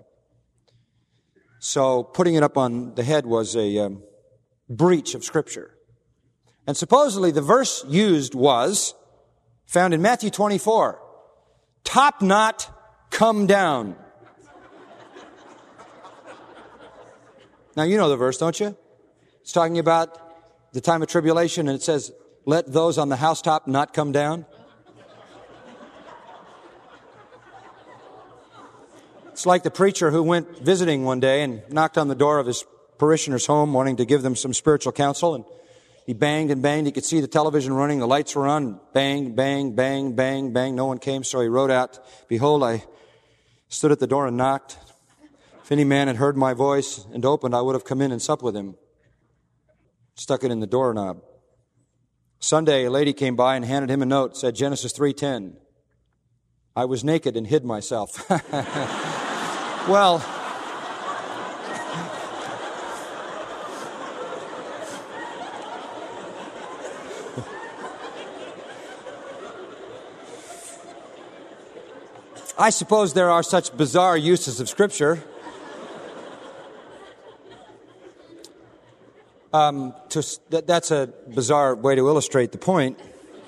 Speaker 2: So putting it up on the head was a breach of Scripture. And supposedly the verse used was found in Matthew 24. Top knot, come down. Now you know the verse, don't you? It's talking about the time of tribulation, and it says, let those on the housetop not come down. It's like the preacher who went visiting one day and knocked on the door of his parishioner's home wanting to give them some spiritual counsel, and he banged and banged. He could see the television running, the lights were on. Bang, bang, bang, bang, bang. No one came, so he wrote out, behold, I stood at the door and knocked. If any man had heard my voice and opened, I would have come in and supped with him. Stuck it in the doorknob. Sunday, a lady came by and handed him a note, said Genesis 3:10. I was naked and hid myself. Well, I suppose there are such bizarre uses of Scripture. That's a bizarre way to illustrate the point.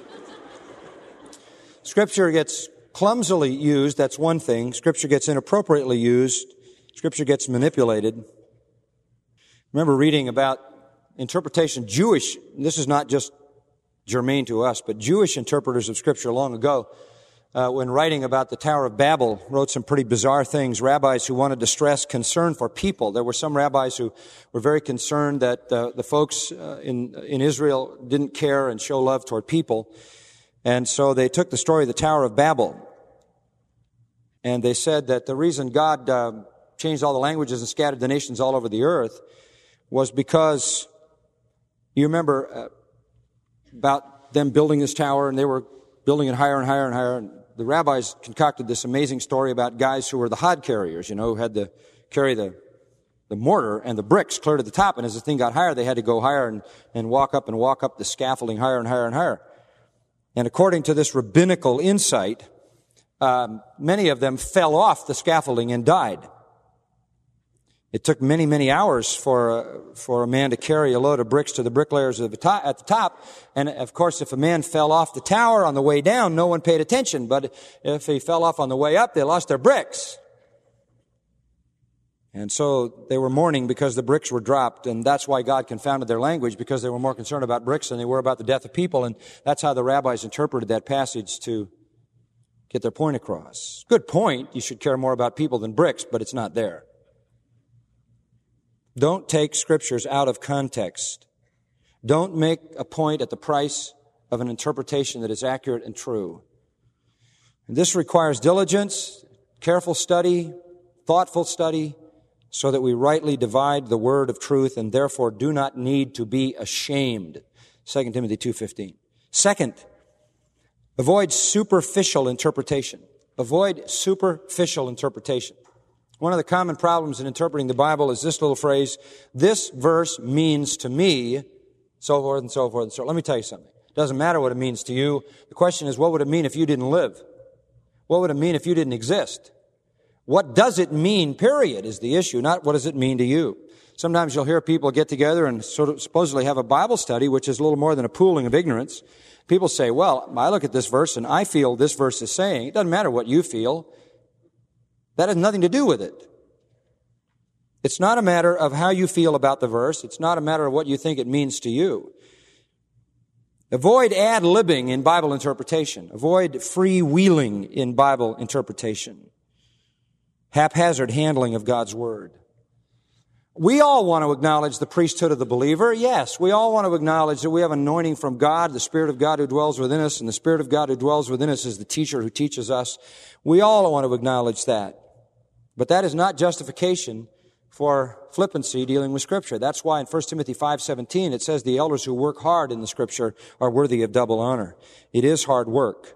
Speaker 2: Scripture gets clumsily used, that's one thing. Scripture gets inappropriately used. Scripture gets manipulated. I remember reading about interpretation, this is not just germane to us, but Jewish interpreters of Scripture long ago, when writing about the Tower of Babel, wrote some pretty bizarre things. Rabbis who wanted to stress concern for people. There were some rabbis who were very concerned that the folks in Israel didn't care and show love toward people. And so they took the story of the Tower of Babel, and they said that the reason God changed all the languages and scattered the nations all over the earth was because, you remember about them building this tower, and they were building it higher and higher and higher, and the rabbis concocted this amazing story about guys who were the hod carriers, who had to carry the mortar and the bricks clear to the top, and as the thing got higher, they had to go higher and walk up the scaffolding higher and higher and higher. And according to this rabbinical insight, many of them fell off the scaffolding and died. It took many, many hours for a man to carry a load of bricks to the bricklayers at the top. And of course, if a man fell off the tower on the way down, no one paid attention. But if he fell off on the way up, they lost their bricks. And so they were mourning because the bricks were dropped, and that's why God confounded their language, because they were more concerned about bricks than they were about the death of people, and that's how the rabbis interpreted that passage to get their point across. Good point. You should care more about people than bricks, but it's not there. Don't take scriptures out of context. Don't make a point at the price of an interpretation that is accurate and true. And this requires diligence, careful study, thoughtful study, so that we rightly divide the word of truth and therefore do not need to be ashamed. 2 Timothy 2:15. Second, avoid superficial interpretation. Avoid superficial interpretation. One of the common problems in interpreting the Bible is this little phrase, this verse means to me, so forth and so forth and so forth. Let me tell you something. It doesn't matter what it means to you. The question is, what would it mean if you didn't live? What would it mean if you didn't exist? What does it mean, period, is the issue, not what does it mean to you. Sometimes you'll hear people get together and sort of supposedly have a Bible study, which is a little more than a pooling of ignorance. People say, well, I look at this verse and I feel this verse is saying. It doesn't matter what you feel. That has nothing to do with it. It's not a matter of how you feel about the verse. It's not a matter of what you think it means to you. Avoid ad-libbing in Bible interpretation. Avoid freewheeling in Bible interpretation. Haphazard handling of God's Word. We all want to acknowledge the priesthood of the believer. Yes, we all want to acknowledge that we have anointing from God, the Spirit of God who dwells within us, and the Spirit of God who dwells within us is the teacher who teaches us. We all want to acknowledge that. But that is not justification for flippancy dealing with Scripture. That's why in 1 Timothy 5:17 it says the elders who work hard in the Scripture are worthy of double honor. It is hard work.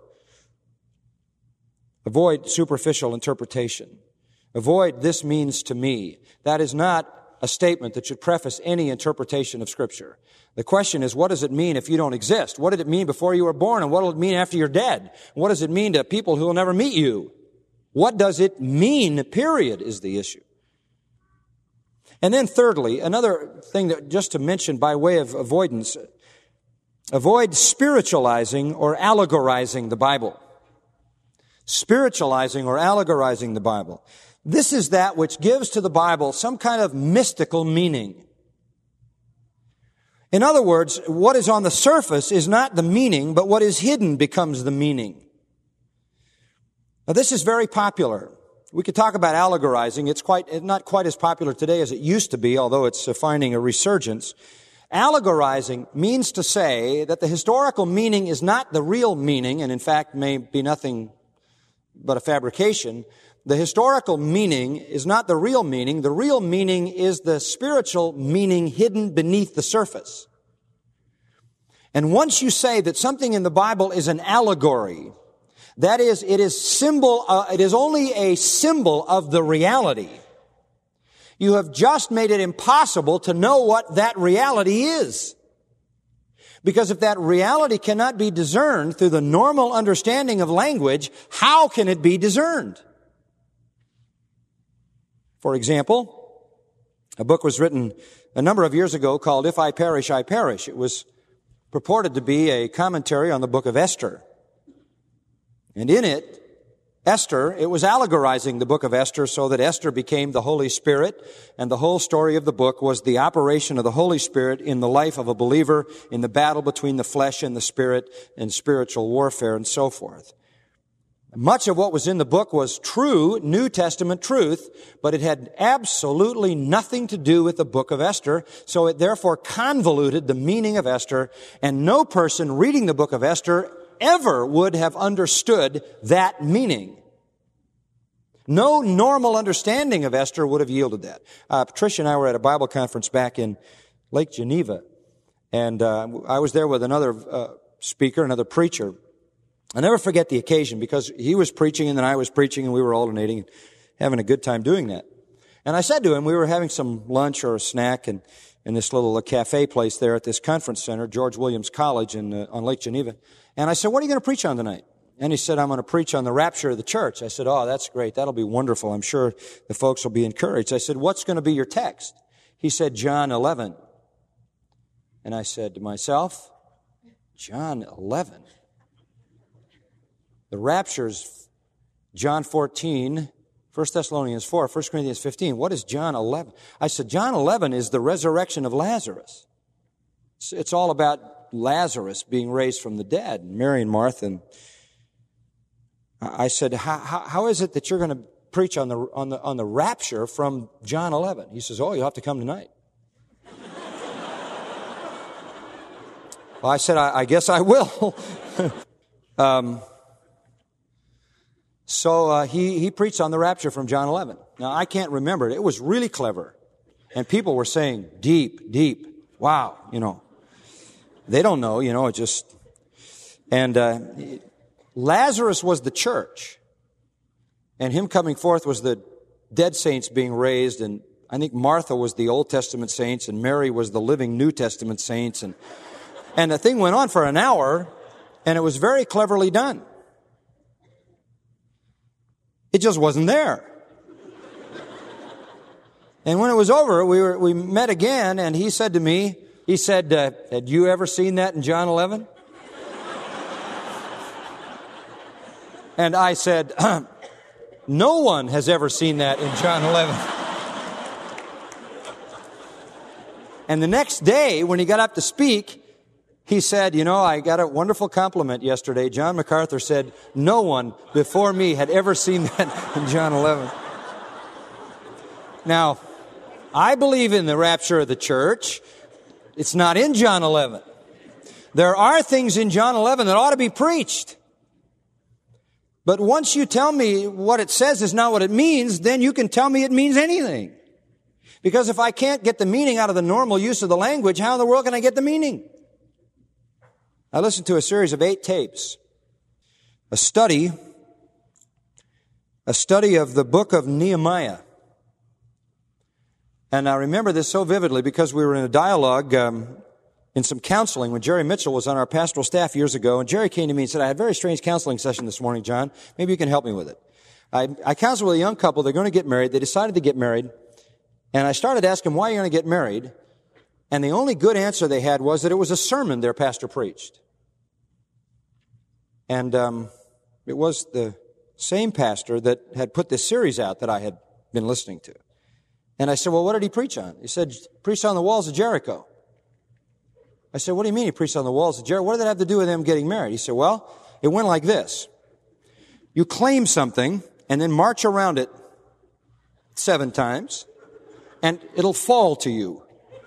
Speaker 2: Avoid superficial interpretation. Avoid this means to me. That is not a statement that should preface any interpretation of Scripture. The question is, what does it mean if you don't exist? What did it mean before you were born, and what will it mean after you're dead? What does it mean to people who will never meet you? What does it mean, period, is the issue. And then thirdly, another thing that just to mention by way of avoidance, avoid spiritualizing or allegorizing the Bible. Spiritualizing or allegorizing the Bible. This is that which gives to the Bible some kind of mystical meaning. In other words, what is on the surface is not the meaning, but what is hidden becomes the meaning. Now, this is very popular. We could talk about allegorizing. It's not quite as popular today as it used to be, although it's finding a resurgence. Allegorizing means to say that the historical meaning is not the real meaning, and in fact may be nothing but a fabrication. The historical meaning is not the real meaning. The real meaning is the spiritual meaning hidden beneath the surface. And once you say that something in the Bible is an allegory, that is, it is only a symbol of the reality. You have just made it impossible to know what that reality is. Because if that reality cannot be discerned through the normal understanding of language, how can it be discerned? For example, a book was written a number of years ago called If I Perish, I Perish. It was purported to be a commentary on the book of Esther. And in it, it was allegorizing the book of Esther so that Esther became the Holy Spirit, and the whole story of the book was the operation of the Holy Spirit in the life of a believer, in the battle between the flesh and the spirit, and spiritual warfare and so forth. Much of what was in the book was true New Testament truth, but it had absolutely nothing to do with the book of Esther, so it therefore convoluted the meaning of Esther, and no person reading the book of Esther ever would have understood that meaning. No normal understanding of Esther would have yielded that. Patricia and I were at a Bible conference back in Lake Geneva, and I was there with another speaker, another preacher. I'll never forget the occasion because he was preaching and then I was preaching and we were alternating and having a good time doing that. And I said to him, we were having some lunch or a snack in this little cafe place there at this conference center, George Williams College on Lake Geneva. And I said, what are you going to preach on tonight? And he said, I'm going to preach on the rapture of the church. I said, oh, that's great. That'll be wonderful. I'm sure the folks will be encouraged. I said, what's going to be your text? He said, John 11. And I said to myself, John 11? The rapture's John 14, 1 Thessalonians 4, 1 Corinthians 15. What is John 11? I said, John 11 is the resurrection of Lazarus. It's all about Lazarus being raised from the dead, Mary and Martha. And I said, how is it that you're going to preach on the rapture from John 11? He says, oh, you'll have to come tonight. Well, I said, I guess I will. So he preached on the rapture from John 11. Now, I can't remember it. It was really clever. And people were saying, deep, deep. Wow, They don't know, it just... And Lazarus was the church. And him coming forth was the dead saints being raised. And I think Martha was the Old Testament saints, and Mary was the living New Testament saints. And the thing went on for an hour, and it was very cleverly done. It just wasn't there. And when it was over, we met again, and he said to me, had you ever seen that in John 11? And I said, no one has ever seen that in John 11. And the next day, when he got up to speak, he said, I got a wonderful compliment yesterday. John MacArthur said, no one before me had ever seen that in John 11. Now, I believe in the rapture of the church. It's not in John 11. There are things in John 11 that ought to be preached. But once you tell me what it says is not what it means, then you can tell me it means anything. Because if I can't get the meaning out of the normal use of the language, how in the world can I get the meaning? I listened to a series of 8 tapes, a study of the book of Nehemiah. And I remember this so vividly because we were in a dialogue in some counseling when Jerry Mitchell was on our pastoral staff years ago. And Jerry came to me and said, I had a very strange counseling session this morning, John. Maybe you can help me with it. I counseled with a young couple. They're going to get married. They decided to get married. And I started asking them, why are you going to get married? And the only good answer they had was that it was a sermon their pastor preached. And it was the same pastor that had put this series out that I had been listening to. And I said, well, what did he preach on? He said, preached on the walls of Jericho. I said, what do you mean he preached on the walls of Jericho? What did that have to do with them getting married? He said, well, it went like this. You claim something and then march around it 7 times and it'll fall to you.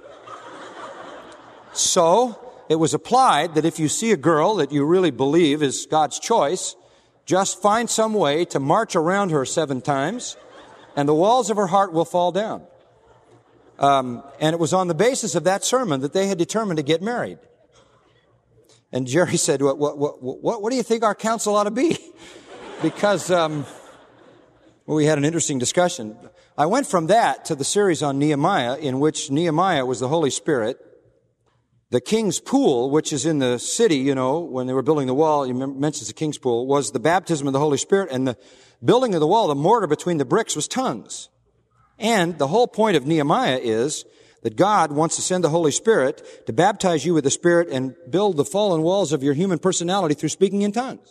Speaker 2: So it was applied that if you see a girl that you really believe is God's choice, just find some way to march around her 7 times and the walls of her heart will fall down. And it was on the basis of that sermon that they had determined to get married. And Jerry said, what do you think our counsel ought to be? Because we had an interesting discussion. I went from that to the series on Nehemiah, in which Nehemiah was the Holy Spirit. The king's pool, which is in the city, when they were building the wall, he mentions the king's pool, was the baptism of the Holy Spirit. And the building of the wall, the mortar between the bricks was tongues. And the whole point of Nehemiah is that God wants to send the Holy Spirit to baptize you with the Spirit and build the fallen walls of your human personality through speaking in tongues.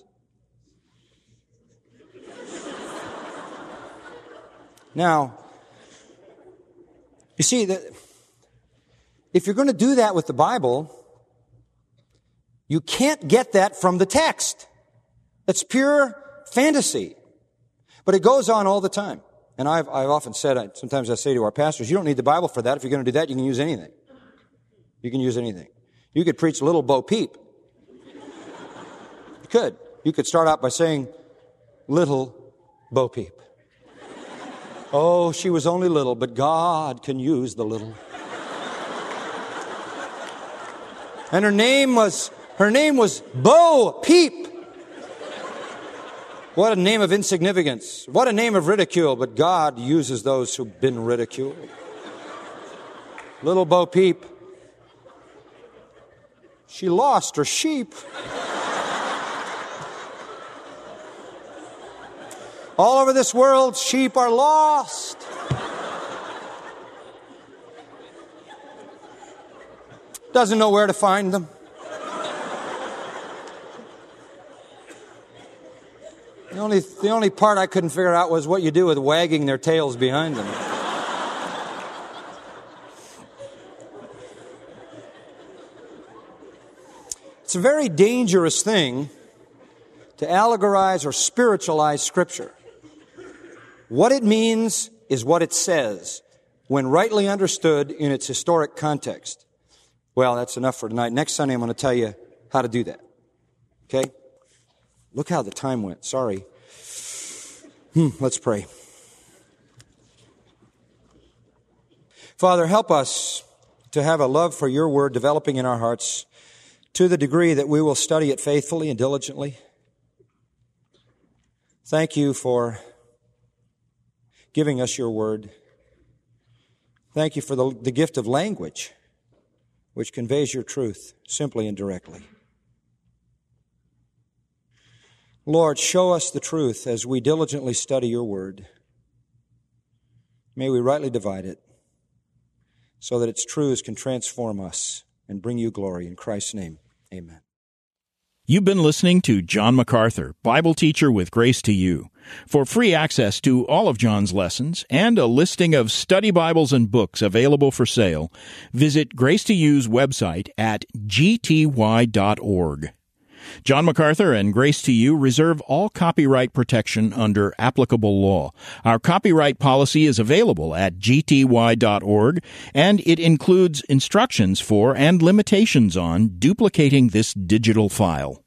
Speaker 2: Now, you see, that if you're going to do that with the Bible, you can't get that from the text. It's pure fantasy. But it goes on all the time. And I've often said, sometimes I say to our pastors, you don't need the Bible for that. If you're going to do that, you can use anything. You can use anything. You could preach Little Bo Peep. You could. You could start out by saying, Little Bo Peep. Oh, she was only little, but God can use the little. And her name was Bo Peep. What a name of insignificance. What a name of ridicule. But God uses those who've been ridiculed. Little Bo Peep. She lost her sheep. All over this world, sheep are lost. Doesn't know where to find them. The only part I couldn't figure out was what you do with wagging their tails behind them. It's a very dangerous thing to allegorize or spiritualize Scripture. What it means is what it says, when rightly understood in its historic context. Well, that's enough for tonight. Next Sunday, I'm going to tell you how to do that. Okay? Look how the time went. Sorry. Let's pray. Father, help us to have a love for your word developing in our hearts to the degree that we will study it faithfully and diligently. Thank you for giving us your word. Thank you for the gift of language, which conveys your truth simply and directly. Lord, show us the truth as we diligently study your word. May we rightly divide it so that its truths can transform us and bring you glory. In Christ's name, amen.
Speaker 1: You've been listening to John MacArthur, Bible teacher with Grace to You. For free access to all of John's lessons and a listing of study Bibles and books available for sale, visit Grace to You's website at gty.org. John MacArthur and Grace to You reserve all copyright protection under applicable law. Our copyright policy is available at gty.org, and it includes instructions for and limitations on duplicating this digital file.